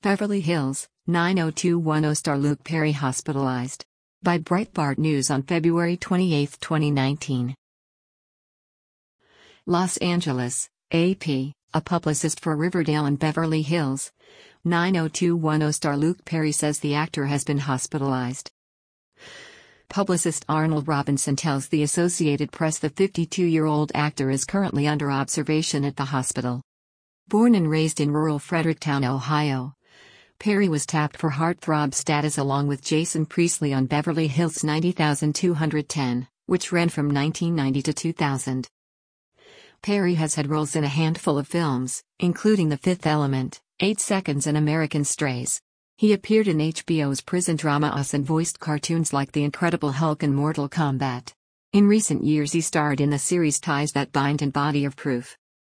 Beverly Hills, 90210 star Luke Perry hospitalized. By Breitbart News on February 28, 2019. Los Angeles, AP, a publicist for Riverdale and Beverly Hills. 90210 star Luke Perry says the actor has been hospitalized. Publicist Arnold Robinson tells the Associated Press the 52-year-old actor is currently under observation at the hospital. Born and raised in rural Fredericktown, Ohio, Perry was tapped for heartthrob status along with Jason Priestley on Beverly Hills 90210, which ran from 1990 to 2000. Perry has had roles in a handful of films, including The Fifth Element, 8 Seconds and American Strays. He appeared in HBO's prison drama Us and voiced cartoons like The Incredible Hulk and Mortal Kombat. In recent years he starred in the series Ties That Bind and Body of Proof.